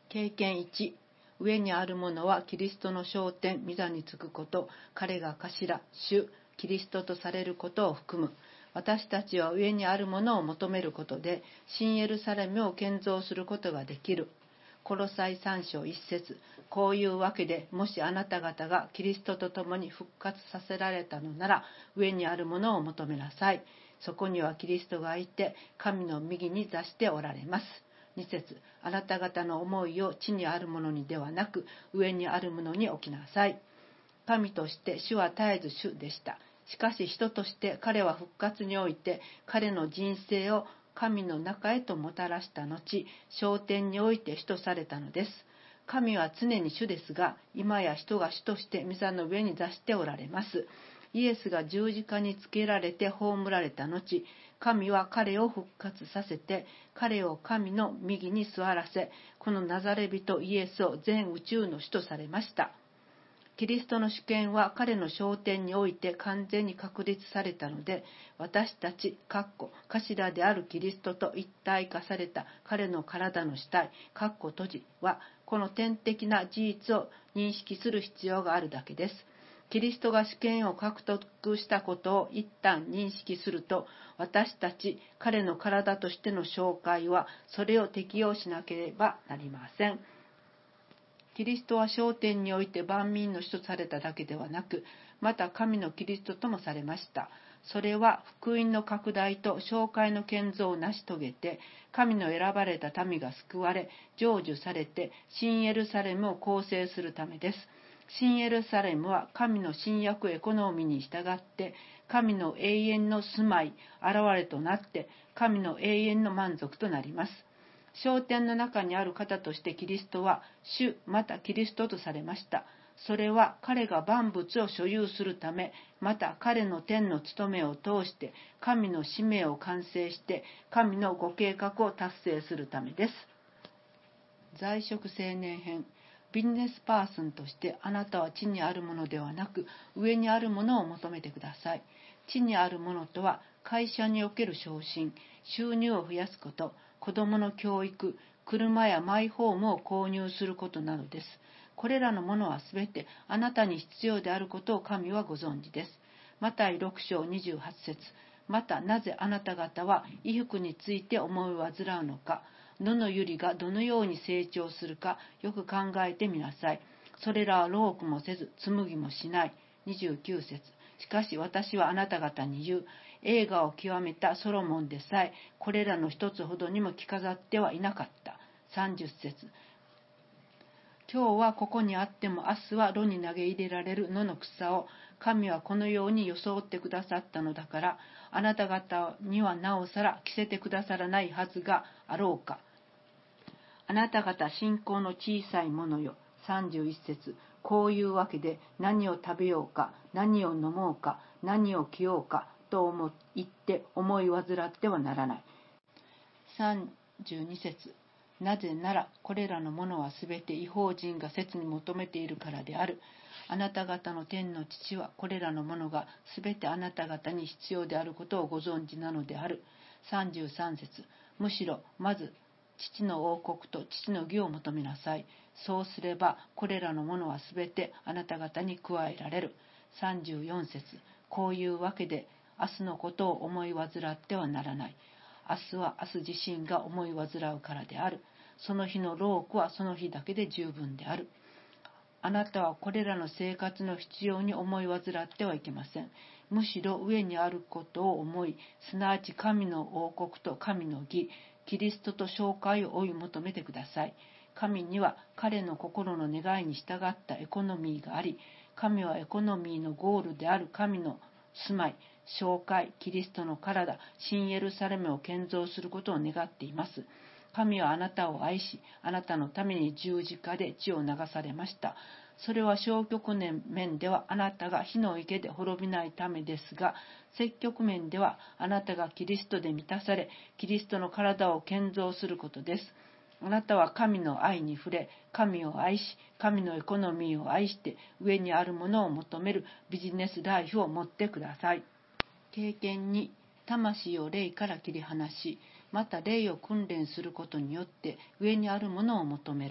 経験1、上にあるものはキリストの昇天、御座につくこと、彼が頭、主、キリストとされることを含む。私たちは上にあるものを求めることで、新エルサレムを建造することができる。コロサイ3章1節、こういうわけで、もしあなた方がキリストと共に復活させられたのなら、上にあるものを求めなさい。そこにはキリストがいて、神の右に座しておられます。2節、あなた方の思いを地にあるものにではなく、上にあるものに置きなさい。神として主は絶えず主でした。しかし人として彼は復活において、彼の人生を神の中へともたらした後、昇天において主とされたのです。神は常に主ですが、今や人が主として御座の上に座しておられます。イエスが十字架につけられて葬られた後、神は彼を復活させて、彼を神の右に座らせ、このナザレ人イエスを全宇宙の主とされました。キリストの主権は彼の昇天において完全に確立されたので、私たち、頭であるキリストと一体化された彼の体の主体、閉じは、この天的な事実を認識する必要があるだけです。キリストが主権を獲得したことを一旦認識すると、私たち、彼の体としての紹介は、それを適用しなければなりません。キリストは昇天において万民の主とされただけではなく、また神のキリストともされました。それは福音の拡大と紹介の建造を成し遂げて、神の選ばれた民が救われ、成就されて、新エルサレムを構成するためです。新エルサレムは神の新約エコノミーに従って、神の永遠の住まい、現れとなって、神の永遠の満足となります。昇天の中にある方としてキリストは主またキリストとされました。それは彼が万物を所有するため、また彼の天の務めを通して神の使命を完成して神のご計画を達成するためです。在職青年編。ビジネスパーソンとしてあなたは地にあるものではなく上にあるものを求めてください。地にあるものとは会社における昇進、収入を増やすこと、子どもの教育、車やマイホームを購入することなどです。これらのものはすべてあなたに必要であることを神はご存知です。マタイ6章28節、またなぜあなた方は衣服について思い煩うのか、野の百合がどのように成長するかよく考えてみなさい。それらは労苦もせず紡ぎもしない。29節、しかし私はあなた方に言う。栄華を極めたソロモンでさえこれらの一つほどにも着飾ってはいなかった。30節、今日はここにあっても明日は炉に投げ入れられる野の草を神はこのように装ってくださったのだから、あなた方にはなおさら着せてくださらないはずがあろうか。あなた方信仰の小さいものよ。31節、こういうわけで何を食べようか、何を飲もうか、何を着ようかと言って思い煩ってはならない。32節、なぜならこれらのものはすべて異邦人が切に求めているからである。あなた方の天の父はこれらのものがすべてあなた方に必要であることをご存知なのである。33節、むしろまず父の王国と父の義を求めなさい。そうすればこれらのものはすべてあなた方に加えられる。34節、こういうわけで明日のことを思い煩ってはならない。明日は明日自身が思い煩うからである。その日の労苦はその日だけで十分である。あなたはこれらの生活の必要に思い煩ってはいけません。むしろ上にあることを思い、すなわち神の王国と神の義、キリストと紹介を追い求めてください。神には彼の心の願いに従ったエコノミーがあり、神はエコノミーのゴールである神の住まい、紹介、キリストの体、新エルサレムを建造することを願っています。神はあなたを愛し、あなたのために十字架で血を流されました。それは消極面ではあなたが火の池で滅びないためですが、積極面ではあなたがキリストで満たされ、キリストの体を建造することです。あなたは神の愛に触れ、神を愛し、神のエコノミーを愛して、上にあるものを求めるビジネスライフを持ってください。経験に、魂を霊から切り離し、また霊を訓練することによって上にあるものを求める。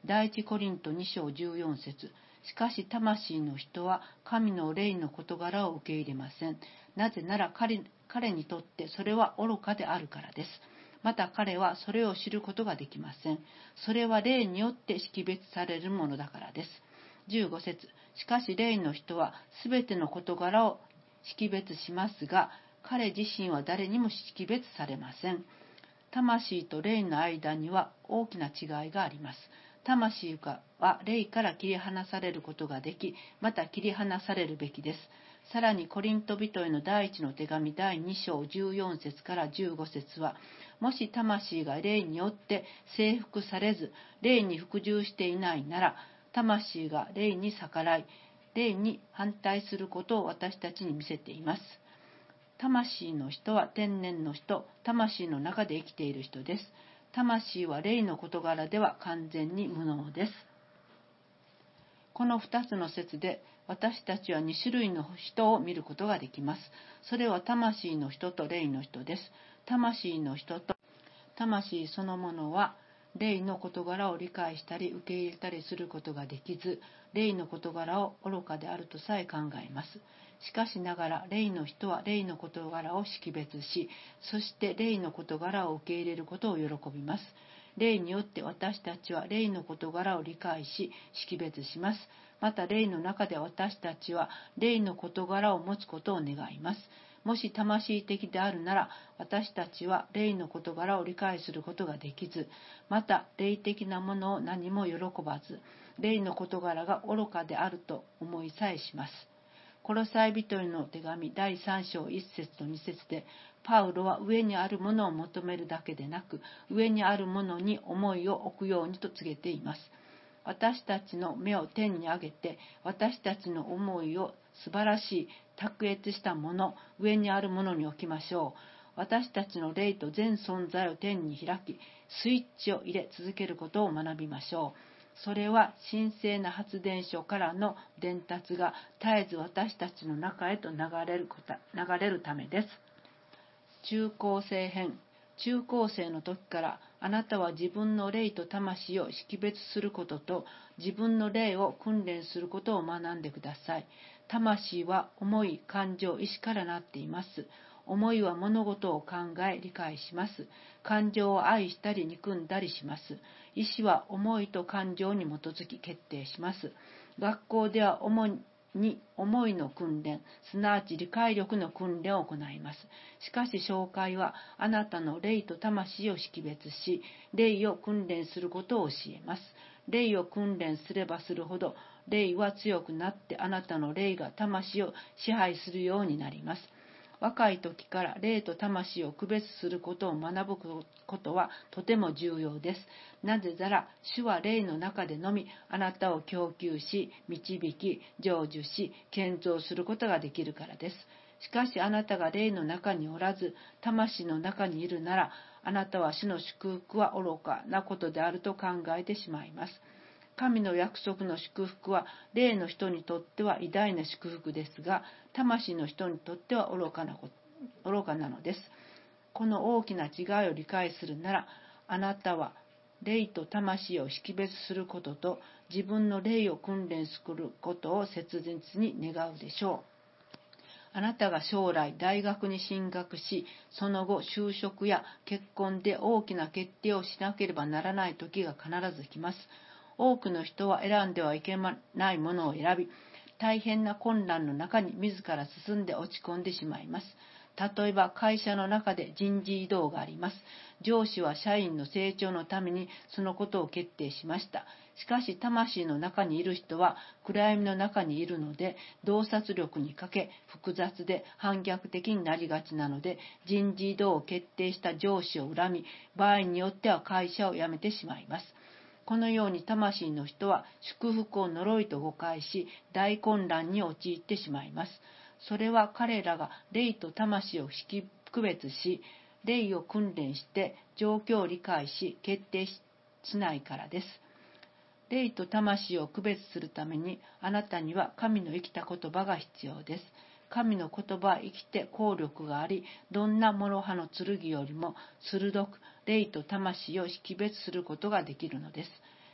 第一コリント2章14節。しかし魂の人は神の霊の事柄を受け入れません。なぜなら彼にとってそれは愚かであるからです。また彼はそれを知ることができません。それは霊によって識別されるものだからです。15節。しかし霊の人はすべての事柄を識別しますが、彼自身は誰にも識別されません。魂と霊の間には大きな違いがあります。魂は霊から切り離されることができ、また切り離されるべきです。さらにコリント人への第一の手紙第2章14節から15節は、もし魂が霊によって征服されず、霊に服従していないなら、魂が霊に逆らい、霊に反対することを私たちに見せています。魂の人は天然の人、魂の中で生きている人です。魂は霊の事柄では完全に無能です。この2つの説で私たちは2種類の人を見ることができます。それは魂の人と霊の人です。魂の人と魂そのものは霊の事柄を理解したり受け入れたりすることができず、霊の事柄を愚かであるとさえ考えます。しかしながら霊の人は霊の事柄を識別し、そして霊の事柄を受け入れることを喜びます。霊によって私たちは霊の事柄を理解し識別します。また霊の中で私たちは霊の事柄を持つことを願います。もし魂的であるなら、私たちは霊の事柄を理解することができず、また霊的なものを何も喜ばず、霊の事柄が愚かであると思いさえします。コロサイ人への手紙第3章1節と2節で、パウロは上にあるものを求めるだけでなく、上にあるものに思いを置くようにと告げています。私たちの目を天に上げて、私たちの思いを素晴らしい卓越したもの、上にあるものに置きましょう。私たちの霊と全存在を天に開き、スイッチを入れ続けることを学びましょう。それは神聖な発電所からの伝達が絶えず私たちの中へと流れるためです。中高生編。中高生の時からあなたは自分の霊と魂を識別することと自分の霊を訓練することを学んでください。魂は思い、感情、意志からなっています。思いは物事を考え、理解します。感情を愛したり憎んだりします。意志は思いと感情に基づき決定します。学校では主に思いの訓練、すなわち理解力の訓練を行います。しかし教会はあなたの霊と魂を識別し、霊を訓練することを教えます。霊を訓練すればするほど、霊は強くなってあなたの霊が魂を支配するようになります。若い時から霊と魂を区別することを学ぶことはとても重要です。なぜなら、主は霊の中でのみあなたを供給し、導き、成就し、建造することができるからです。しかしあなたが霊の中におらず、魂の中にいるなら、あなたは主の祝福は愚かなことであると考えてしまいます。神の約束の祝福は霊の人にとっては偉大な祝福ですが、魂の人にとっては愚かなのです。この大きな違いを理解するなら、あなたは霊と魂を識別することと自分の霊を訓練することを切実に願うでしょう。あなたが将来大学に進学し、その後就職や結婚で大きな決定をしなければならない時が必ず来ます。多くの人は選んではいけないものを選び、大変な混乱の中に自ら進んで落ち込んでしまいます。例えば会社の中で人事異動があります。上司は社員の成長のためにそのことを決定しました。しかし魂の中にいる人は暗闇の中にいるので、洞察力に欠け複雑で反逆的になりがちなので、人事異動を決定した上司を恨み、場合によっては会社を辞めてしまいます。このように魂の人は祝福を呪いと誤解し、大混乱に陥ってしまいます。それは彼らが霊と魂を区別し、霊を訓練して状況を理解し決定しないからです。霊と魂を区別するためにあなたには神の生きた言葉が必要です。神の言葉は生きて効力があり、どんな諸刃の剣よりも鋭く霊と魂を識別することができるのです。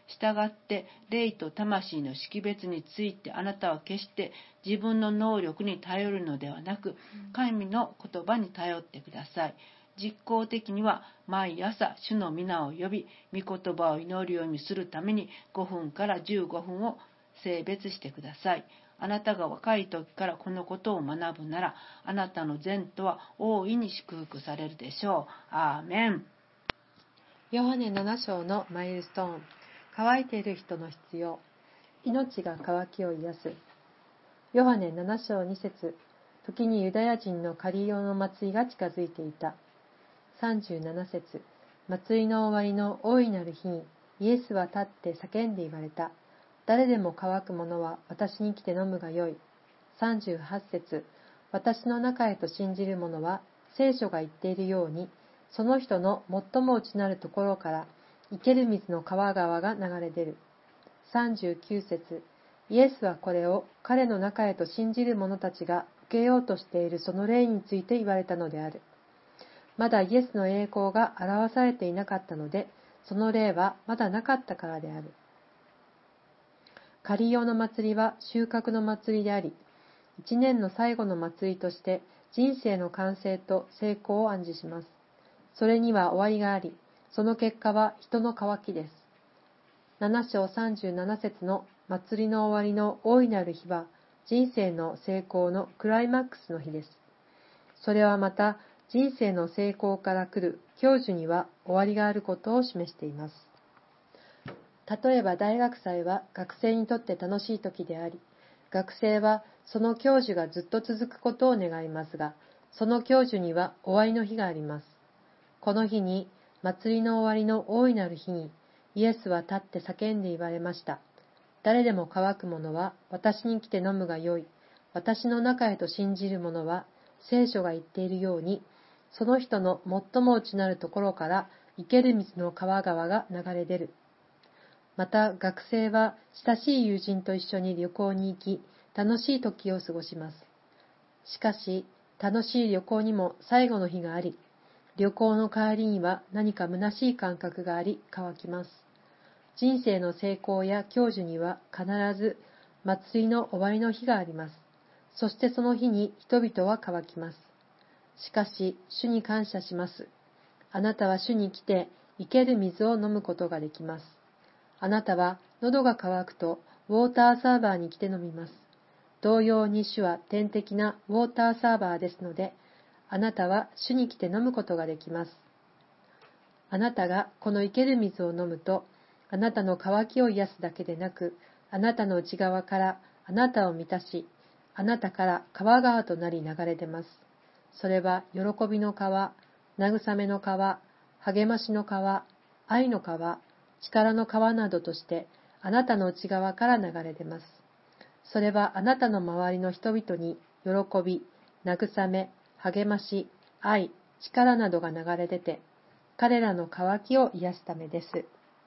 したがって霊と魂の識別についてあなたは決して自分の能力に頼るのではなく、神の言葉に頼ってください。実行的には毎朝主の皆を呼び、御言葉を祈るようにするために5分から15分を性別してください。あなたが若い時からこのことを学ぶなら、あなたの前途は大いに祝福されるでしょう。アーメン。 ヨハネ7章のマイルストーン。乾いている人の必要。命が渇きを癒す。ヨハネ7章2節。時にユダヤ人のカリオの祭りが近づいていた。37節。祭りの終わりの大いなる日にイエスは立って叫んで言われた。誰でも乾く者は私に来て飲むがよい。38節。私の中へと信じる者は聖書が言っているように、その人の最も内なるところから生ける水の川川が流れ出る。39節。イエスはこれを彼の中へと信じる者たちが受けようとしているその霊について言われたのである。まだイエスの栄光が表されていなかったので、その霊はまだなかったからである。カリオの祭りは収穫の祭りであり、一年の最後の祭りとして人生の完成と成功を暗示します。それには終わりがあり、その結果は人の渇きです。7章37節の祭りの終わりの大いなる日は、人生の成功のクライマックスの日です。それはまた、人生の成功から来る享受には終わりがあることを示しています。例えば大学祭は学生にとって楽しい時であり、学生はその享受がずっと続くことを願いますが、その享受には終わりの日があります。この日に、祭りの終わりの大いなる日に、イエスは立って叫んで言われました。誰でも乾く者は私に来て飲むがよい。私の中へと信じる者は、聖書が言っているように、その人の最も内なるところから生ける水の川川が流れ出る。また学生は親しい友人と一緒に旅行に行き、楽しい時を過ごします。しかし、楽しい旅行にも最後の日があり、旅行の帰りには何か虚しい感覚があり、乾きます。人生の成功や享受には必ず祭りの終わりの日があります。そしてその日に人々は乾きます。しかし、主に感謝します。あなたは主に来て生ける水を飲むことができます。あなたは喉が渇くとウォーターサーバーに来て飲みます。同様に主は天敵なウォーターサーバーですので、あなたは主に来て飲むことができます。あなたがこの生ける水を飲むと、あなたの渇きを癒すだけでなく、あなたの内側からあなたを満たし、あなたから川川となり流れ出ます。それは喜びの川、慰めの川、励ましの川、愛の川、力の川などとして、あなたの内側から流れ出ます。それはあなたの周りの人々に喜び、慰め、励まし、愛、力などが流れ出て、彼らの渇きを癒すためです。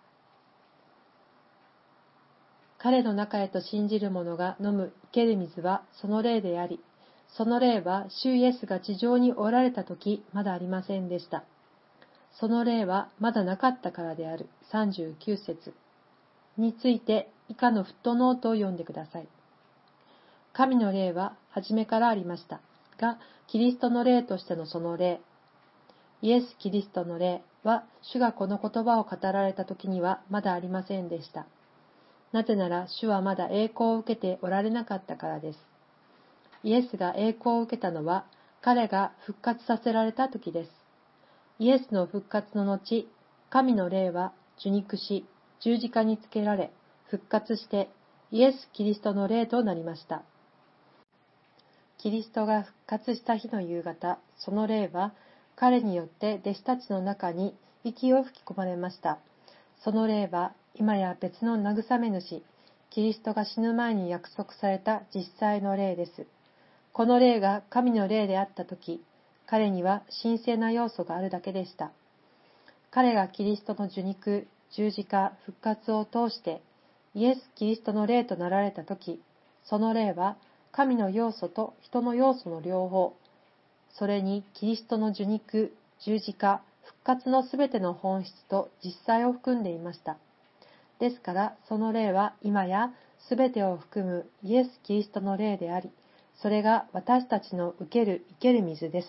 彼の中へと信じる者が飲む生ける水はその霊であり、その霊は主イエスが地上におられた時まだありませんでした。その霊はまだなかったからである。39節について以下のフットノートを読んでください。神の霊は初めからありましたが、キリストの霊としてのその霊、イエス・キリストの霊は主がこの言葉を語られた時にはまだありませんでした。なぜなら主はまだ栄光を受けておられなかったからです。イエスが栄光を受けたのは彼が復活させられた時です。イエスの復活の後、神の霊は受肉し、十字架につけられ、復活してイエス・キリストの霊となりました。キリストが復活した日の夕方、その霊は彼によって弟子たちの中に息を吹き込まれました。その霊は今や別の慰め主、キリストが死ぬ前に約束された実際の霊です。この霊が神の霊であったとき、彼には神聖な要素があるだけでした。彼がキリストの受肉、十字架、復活を通して、イエス・キリストの霊となられたとき、その霊は神の要素と人の要素の両方、それにキリストの受肉、十字架、復活のすべての本質と実際を含んでいました。 ですからその霊は今やすべてを含むイエス・キリストの霊であり、それが私たちの受ける生ける水です。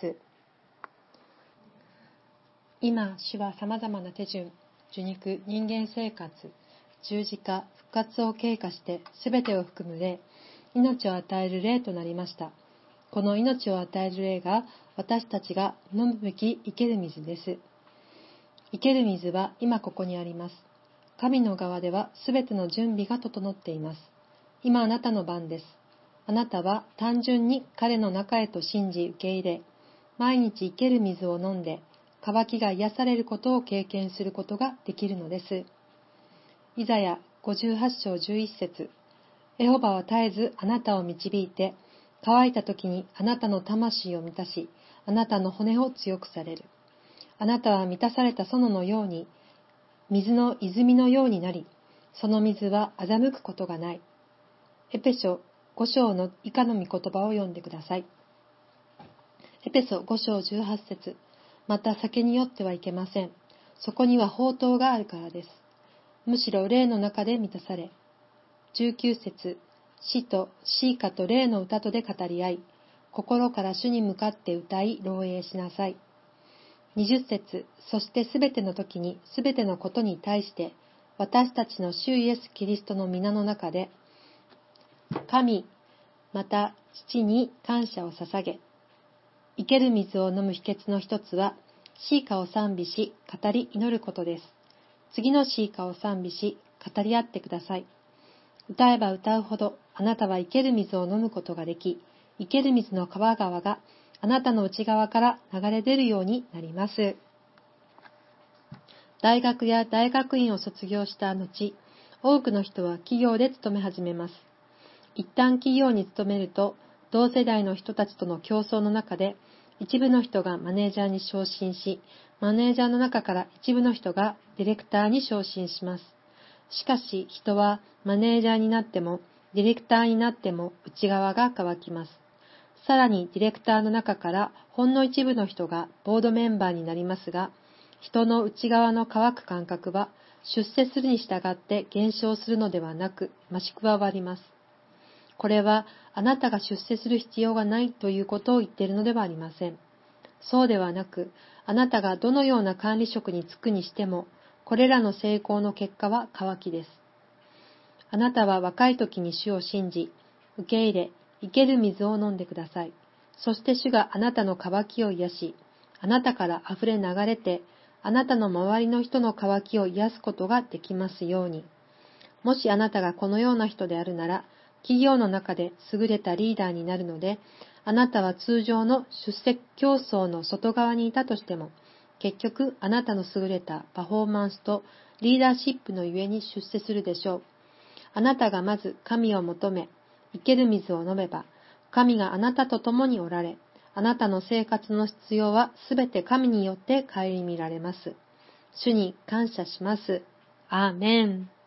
今、主はさまざまな手順、受肉、人間生活、十字架、復活を経過してすべてを含む霊、命を与える霊となりました。この命を与える霊が私たちが飲むべき生ける水です。生ける水は今ここにあります。神の側ではすべての準備が整っています。今あなたの番です。あなたは単純に彼の中へと信じ受け入れ、毎日生ける水を飲んで、渇きが癒されることを経験することができるのです。イザヤ58章11節、エホバは絶えずあなたを導いて、乾いた時にあなたの魂を満たし、あなたの骨を強くされる。あなたは満たされた園のように、水の泉のようになり、その水は欺くことがない。エペソ5章の以下の御言葉を読んでください。エペソ5章18節、また酒に酔ってはいけません。そこには放蕩があるからです。むしろ霊の中で満たされ。19節、詩と詩歌と霊の歌とで語り合い、心から主に向かって歌い漏洩しなさい。20節、そしてすべての時にすべてのことに対して、私たちの主イエス・キリストの皆の中で、神、また父に感謝を捧げ、生ける水を飲む秘訣の一つは、詩歌を賛美し、語り祈ることです。次の詩歌を賛美し、語り合ってください。歌えば歌うほど、あなたは生ける水を飲むことができ、生ける水の川々があなたの内側から流れ出るようになります。大学や大学院を卒業した後、多くの人は企業で勤め始めます。一旦企業に勤めると、同世代の人たちとの競争の中で、一部の人がマネージャーに昇進し、マネージャーの中から一部の人がディレクターに昇進します。しかし人はマネージャーになってもディレクターになっても内側が乾きます。さらにディレクターの中からほんの一部の人がボードメンバーになりますが、人の内側の乾く感覚は出世するに従って減少するのではなく増し加わります。これはあなたが出世する必要がないということを言っているのではありません。そうではなく、あなたがどのような管理職に就くにしても、これらの成功の結果は渇きです。あなたは若い時に主を信じ、受け入れ、生ける水を飲んでください。そして主があなたの渇きを癒し、あなたから溢れ流れて、あなたの周りの人の渇きを癒すことができますように。もしあなたがこのような人であるなら、企業の中で優れたリーダーになるので、あなたは通常の出世競争の外側にいたとしても、結局あなたの優れたパフォーマンスとリーダーシップのゆえに出世するでしょう。あなたがまず神を求め、生ける水を飲めば、神があなたと共におられ、あなたの生活の必要はすべて神によって顧みられます。主に感謝します。アーメン。